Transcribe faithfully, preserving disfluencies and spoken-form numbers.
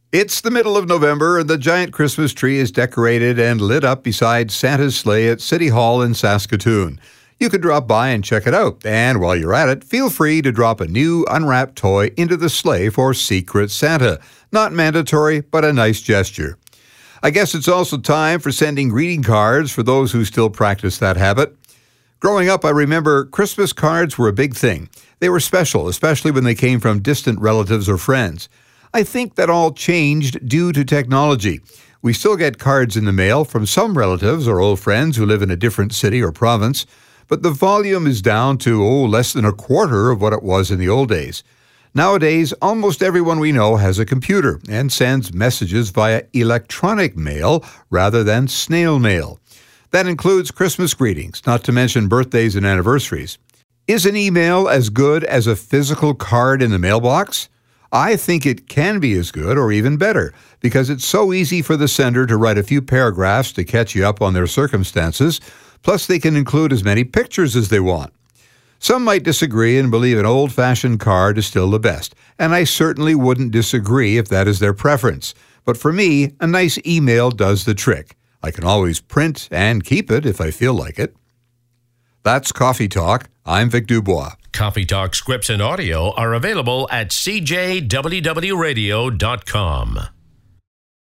It's the middle of November, and the giant Christmas tree is decorated and lit up beside Santa's sleigh at City Hall in Saskatoon. You could drop by and check it out, and while you're at it, feel free to drop a new unwrapped toy into the sleigh for Secret Santa. Not mandatory, but a nice gesture. I guess it's also time for sending greeting cards for those who still practice that habit. Growing up, I remember Christmas cards were a big thing. They were special, especially when they came from distant relatives or friends. I think that all changed due to technology. We still get cards in the mail from some relatives or old friends who live in a different city or province, but the volume is down to, oh, less than a quarter of what it was in the old days. Nowadays, almost everyone we know has a computer and sends messages via electronic mail rather than snail mail. That includes Christmas greetings, not to mention birthdays and anniversaries. Is an email as good as a physical card in the mailbox? I think it can be as good or even better because it's so easy for the sender to write a few paragraphs to catch you up on their circumstances, plus they can include as many pictures as they want. Some might disagree and believe an old-fashioned card is still the best, and I certainly wouldn't disagree if that is their preference. But for me, a nice email does the trick. I can always print and keep it if I feel like it. That's Coffee Talk. I'm Vic Dubois. Coffee Talk scripts and audio are available at c j w w radio dot com.